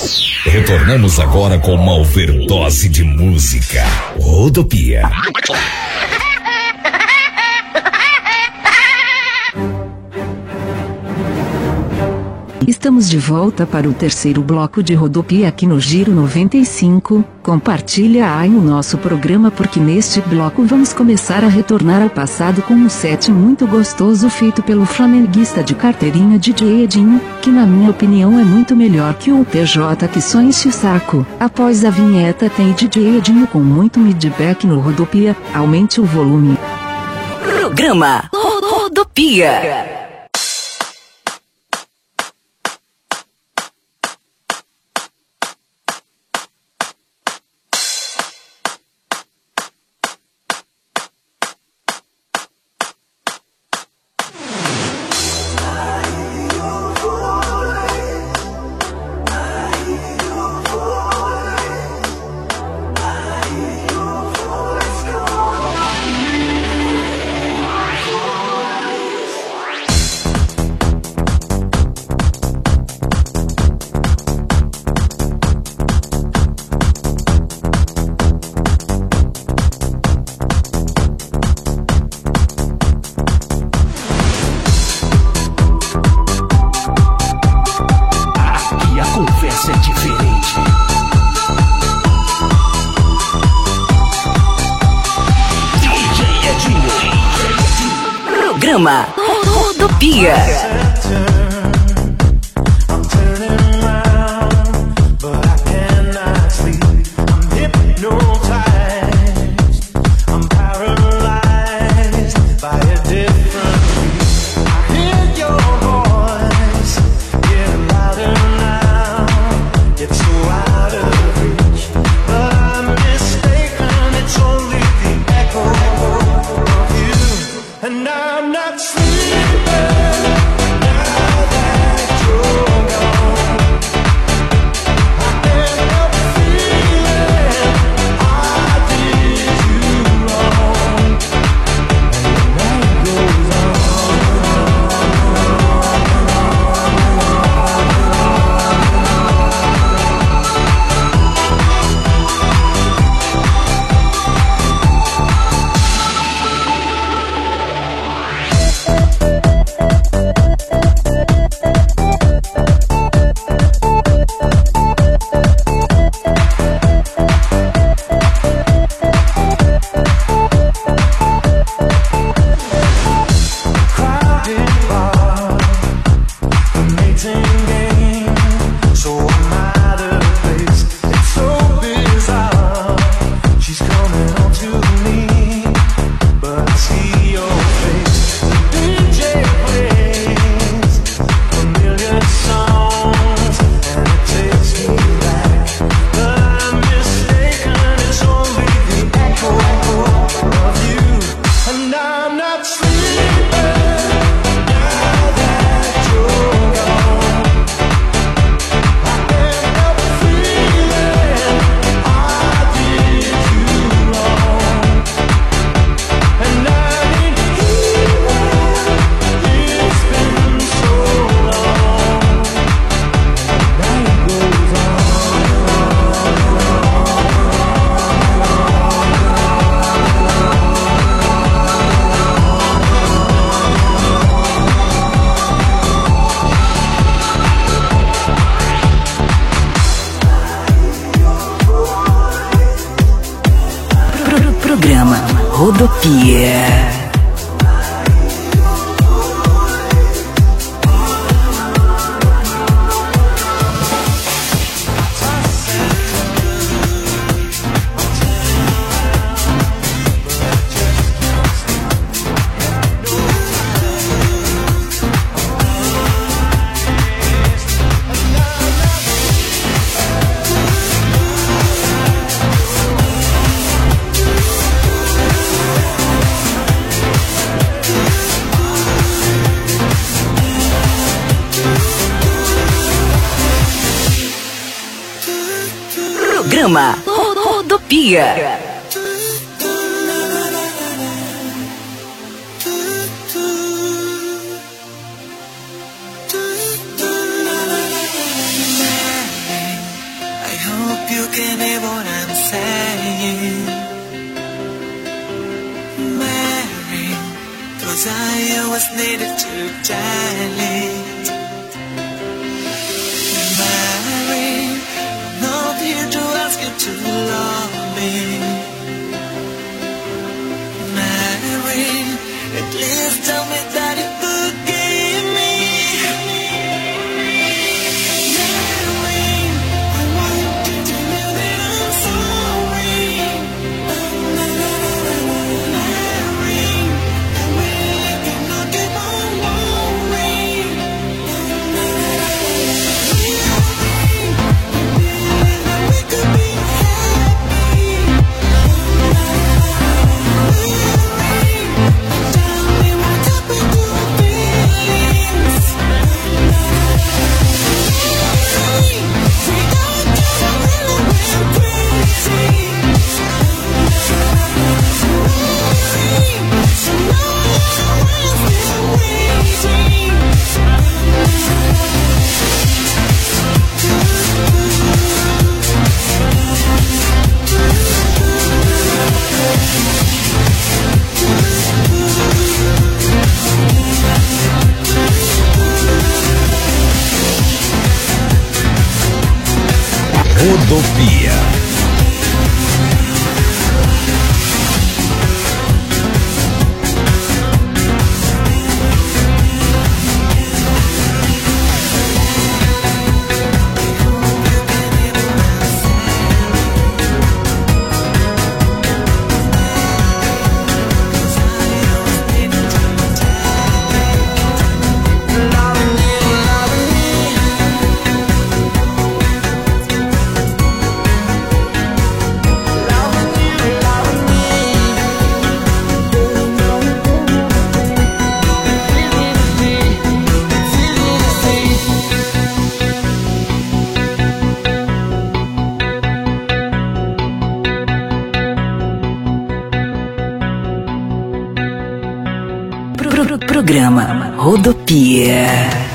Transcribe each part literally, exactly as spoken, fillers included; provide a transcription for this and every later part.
Retornamos agora com uma overdose de música. Rodopia. Estamos de volta para o terceiro bloco de Rodopia aqui no Giro noventa e cinco. Compartilha aí o nosso programa porque neste bloco vamos começar a retornar ao passado com um set muito gostoso feito pelo flamenguista de carteirinha D J Edinho, que na minha opinião é muito melhor que o P J que só enche o saco. Após a vinheta tem D J Edinho com muito midback no Rodopia, aumente o volume. Programa Rodopia. Programa Rodopia. Programa Rodopia. Programa Rodopia. you can hear what I'm saying. Mary, 'cause I always needed to dilate. Mary, I'm not here to ask you to love me. Mary, at least tell me that you forgive me. Mary, I want you to know that I'm sorry. Mary, I will if you not keep on worrying. Mary, we could be happy. Mary, tell me what's up with your feelings. Mary, without you I really went crazy. Mary, so now I'm still waiting. Rodopia. Pro- Programa Rodopia.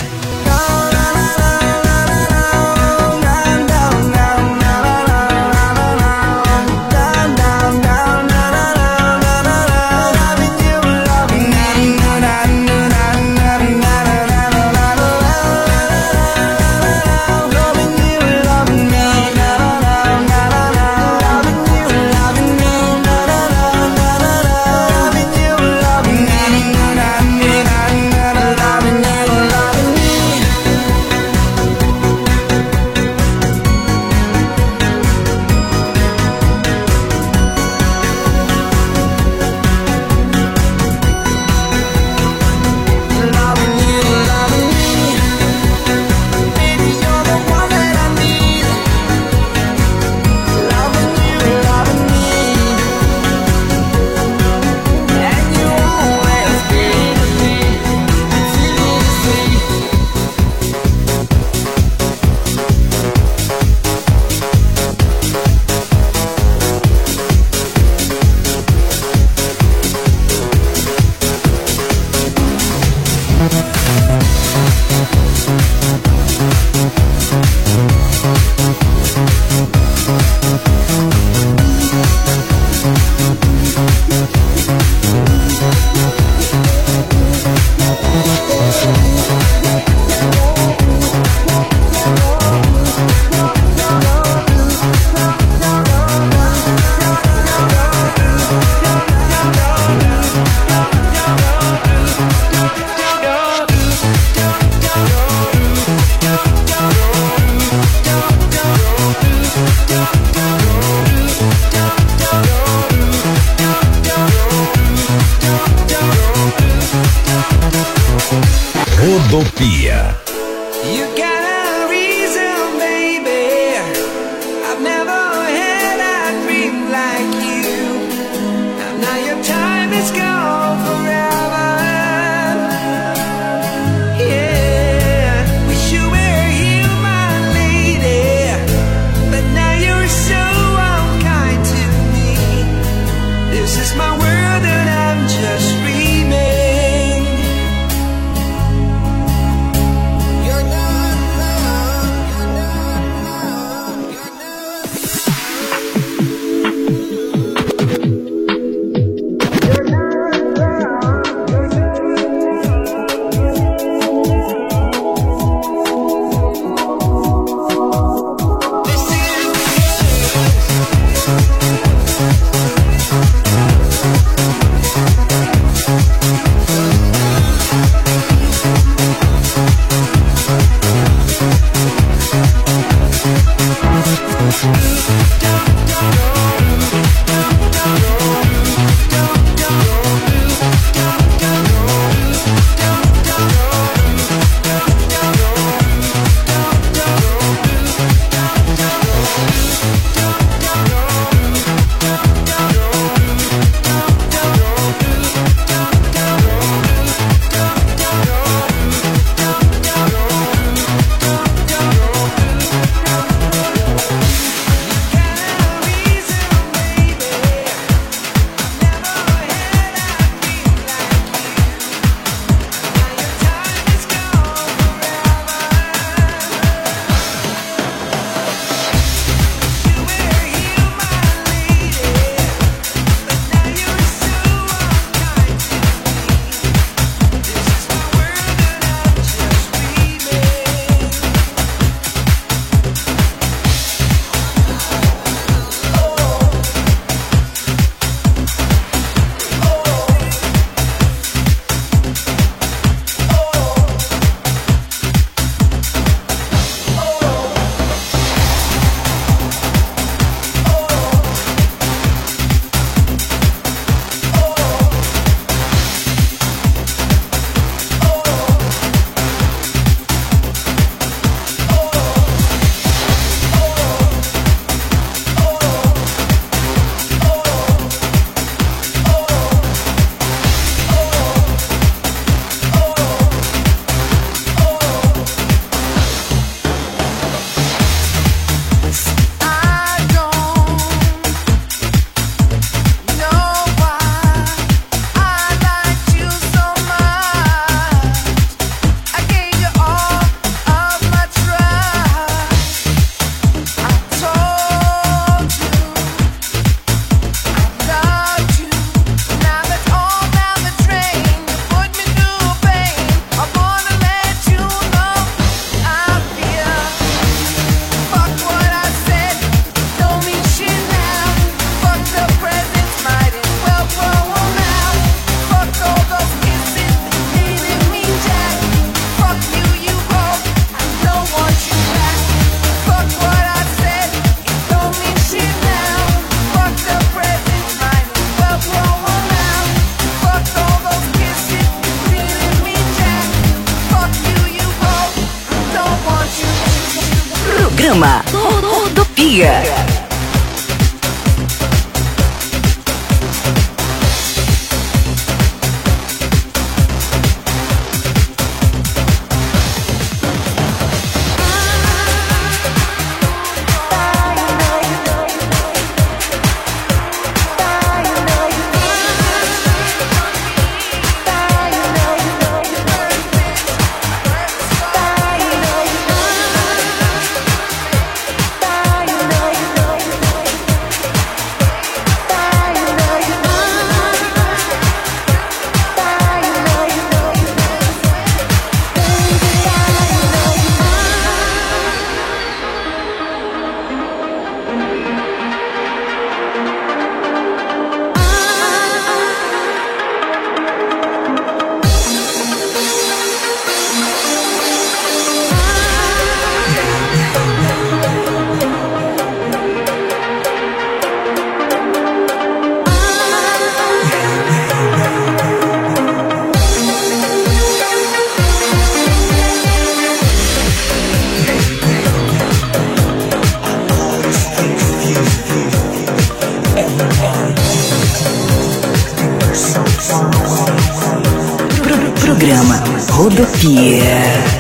Rodopia. You got a reason, baby. I've never had a dream like you. And now your time is gone forever. Yeah, wish you were here, my lady. But now you're so unkind to me. This is my world and I'm just dreaming. Programa Rodopia. Programa Rodopia.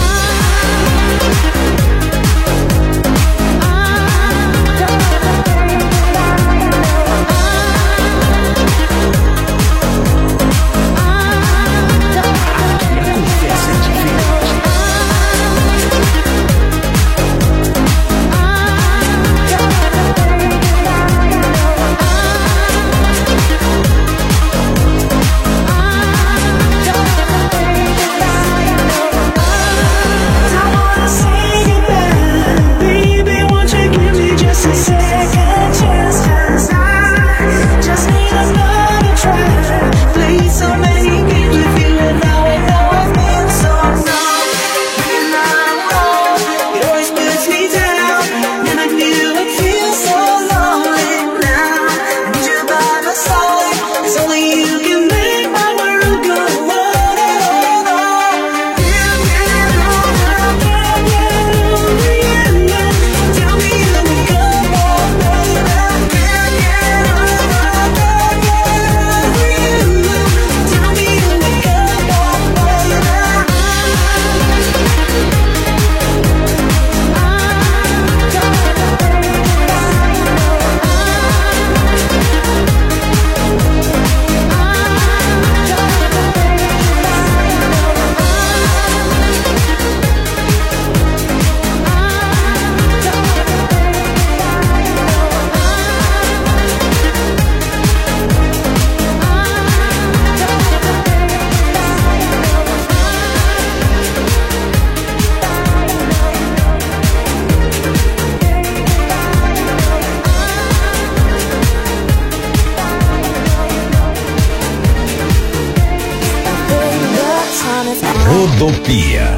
Rodopia.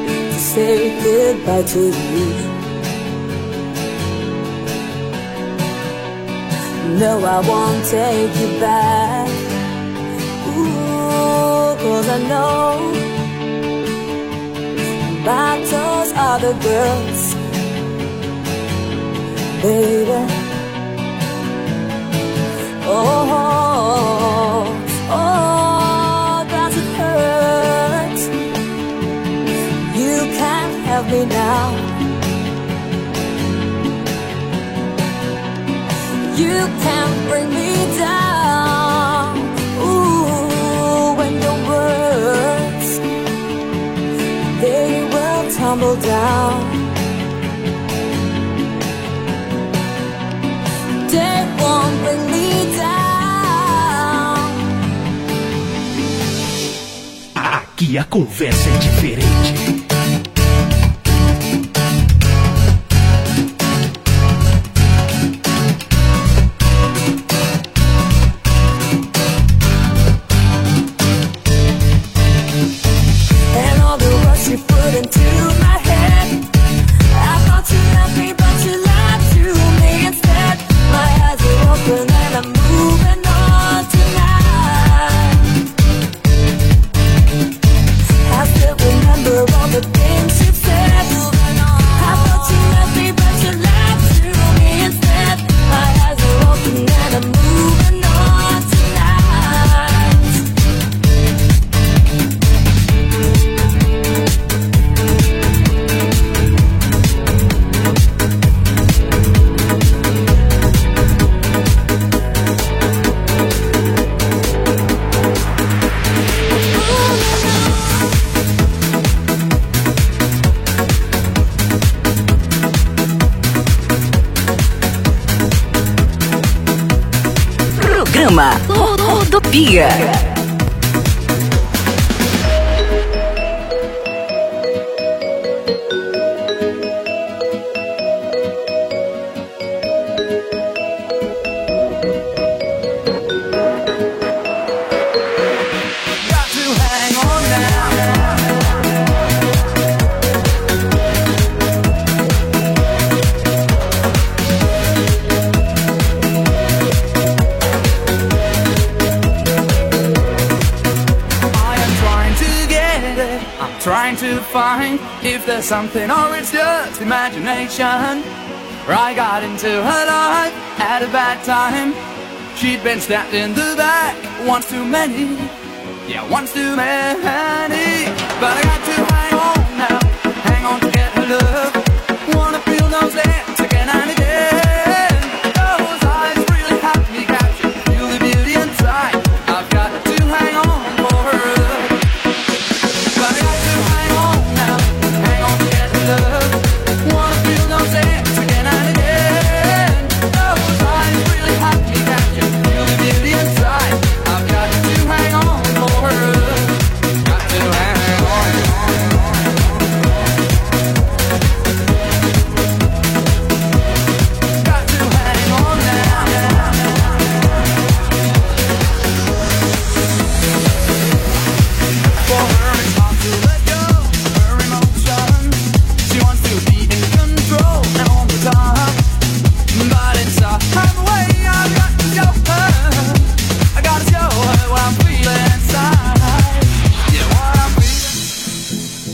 Say goodbye to you. No, I won't take you back. Ooh, 'cause I know battles are the girls, baby. Oh, oh, oh, does it hurt? You can't have me now. You can't bring me down. Ooh, when your words, they will tumble down. They won't bring me down. Aqui a conversa é diferente. Remember all Rodopia. Trying to find if there's something or it's just imagination. I got into her life at a bad time. She'd been stabbed in the back once too many. Yeah, once too many. But I got to hang on now, hang on to get her love. Wanna feel those lips again and again. Those eyes really have me captured. Feel the beauty inside. I've got to hang on for her love. But I got to hang on now, hang on to get her love. Wanna feel those lips again and again. Those eyes really have me captured. Feel the beauty inside. I've got to hang on for her love. Got to hang on. Got to hang on now. For her it's hard to let go. Her emotion, she wants to be in control and on the top. But it's a hard way. I've got to show her. I gotta show her what I'm feeling inside. Yeah, what I'm feeling.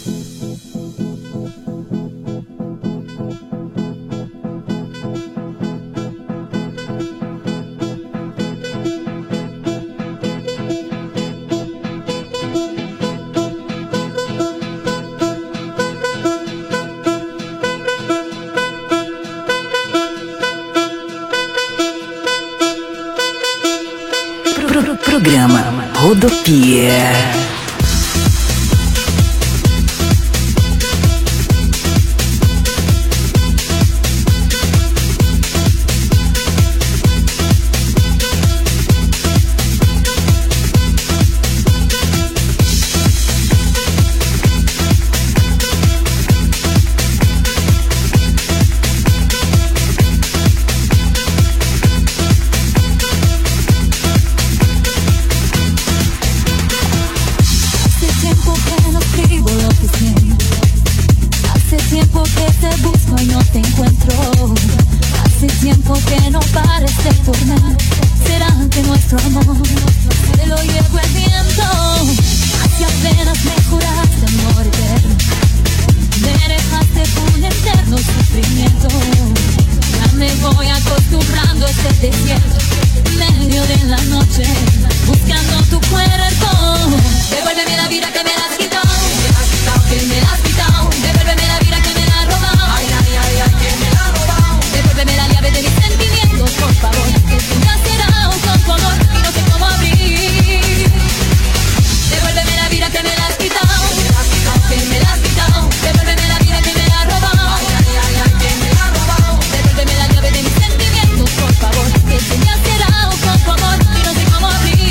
Pro- pro- Programa Rodopia. Hace tiempo que no escribo lo que siento. Hace tiempo que te busco y no te encuentro. Hace tiempo que no pares de tornar. Será que nuestro amor se lo llevó el viento. Hace apenas me juraste amor eterno. Me dejaste un eterno sufrimiento. Ya me voy acostumbrando a este desierto. En medio de la noche, buscando tu cuerpo. Devuélveme la vida que me la has quitado. Que me la has quitado. Devuélveme la vida que me la has robado. Ay, ay, ay, ay, que me la has robado. Devuélveme la llave de mis sentimientos, por favor. Que se me ha cerrado con tu amor y no sé cómo abrir. Devuélveme la vida que me la has quitado. Que me la has quitado. Devuélveme la vida que me la has robado. Ay, ay, ay, ay, que me la has robado. Devuélveme la llave de mis sentimientos, por favor. Que se me ha cerrado con tu amor y no sé cómo abrir.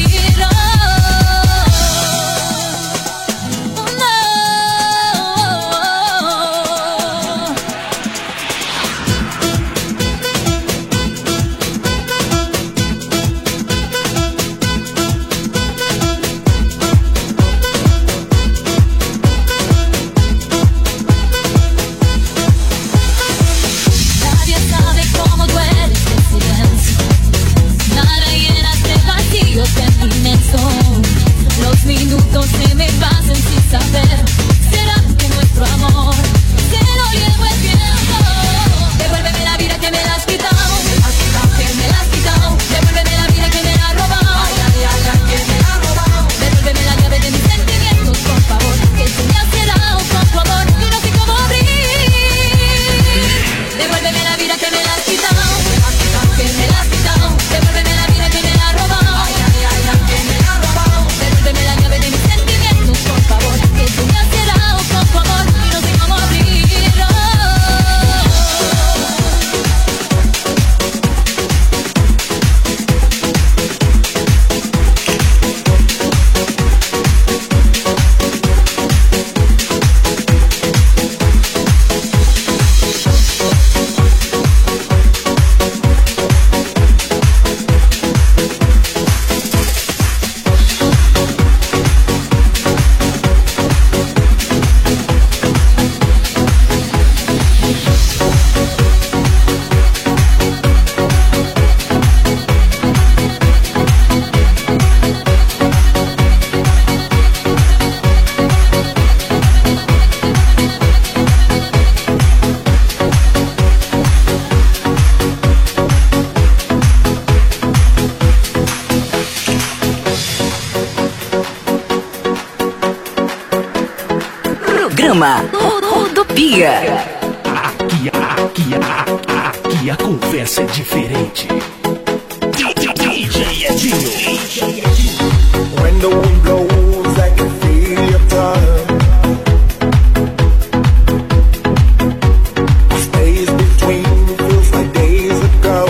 Programa Rodopia. Aqui, aqui, aqui, aqui a conversa é diferente. D J Edinho. When the wind blows, I can feel your touch. Space between feels like days ago.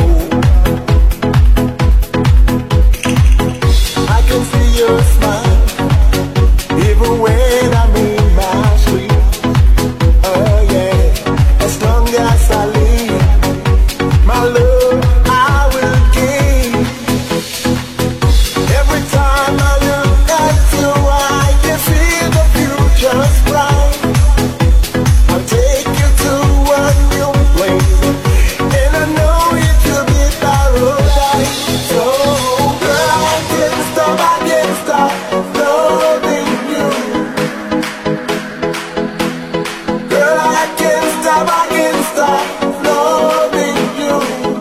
I can see your smile, even when I'm in my sleep. Oh yeah, as long as I live, my love I will give. Every time I look at you, I can see the future's bright. I'll take you to a new place, and I know it will be paradise. So, girl, I can't stop, I can't stop loving you. Girl, I can't stop, I can't stop loving you.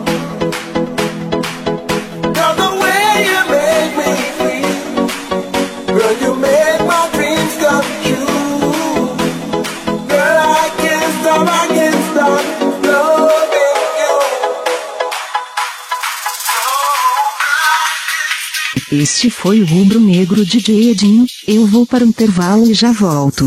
Girl, the way you make me feel, girl, you make my dreams come true. Girl, I can't stop, I can't stop loving you. Este foi o Rubro Negro D J Edinho. Eu vou para o intervalo e já volto.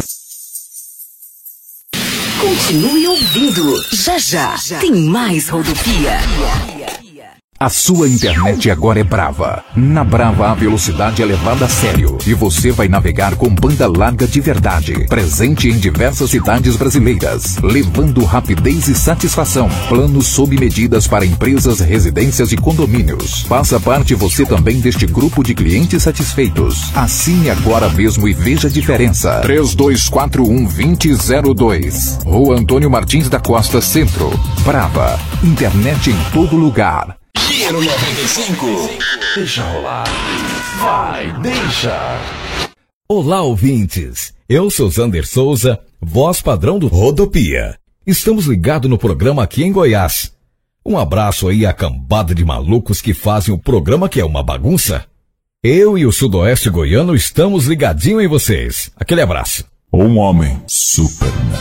Continue ouvindo. Já já tem mais Rodopia. A sua internet agora é Brava. Na Brava a velocidade é levada a sério e você vai navegar com banda larga de verdade. Presente em diversas cidades brasileiras, levando rapidez e satisfação. Planos sob medidas para empresas, residências e condomínios. Faça parte você também deste grupo de clientes satisfeitos. Assine agora mesmo e veja a diferença. três dois quatro um, dois zero zero dois. Rua Antônio Martins da Costa, Centro. Brava. Internet em todo lugar. Giro noventa e cinco. Deixa rolar. Vai, deixa. Olá, ouvintes. Eu sou Zander Souza, voz padrão do Rodopia. Estamos ligados no programa aqui em Goiás. Um abraço aí à cambada de malucos que fazem o programa que é uma bagunça. Eu e o Sudoeste Goiano estamos ligadinho em vocês. Aquele abraço. Um homem, Superman.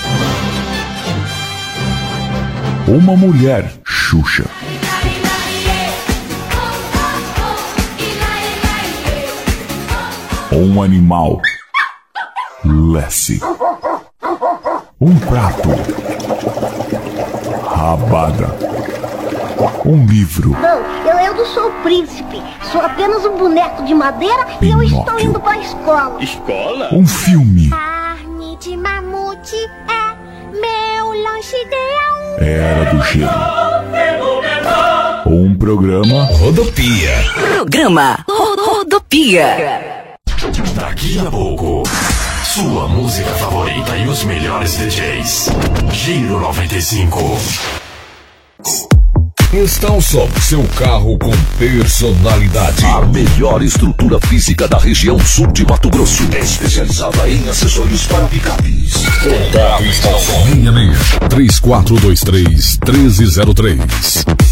Uma mulher, Xuxa. Um animal, Lassie. Um prato, Rabada. Um livro, Não, eu, eu não sou o príncipe. Sou apenas um boneco de madeira e eu estou indo para a escola. Escola? um filme, Carne de mamute é meu lanche ideal. Era do Gelo. Um programa, Rodopia. Programa Rodopia. Daqui a pouco, sua música favorita e os melhores D Js. Giro noventa e cinco. Instala seu carro com personalidade. A melhor estrutura física da região sul de Mato Grosso. Especializada em acessórios para picapes. Contato instalação seis seis, três quatro dois três, um três zero três.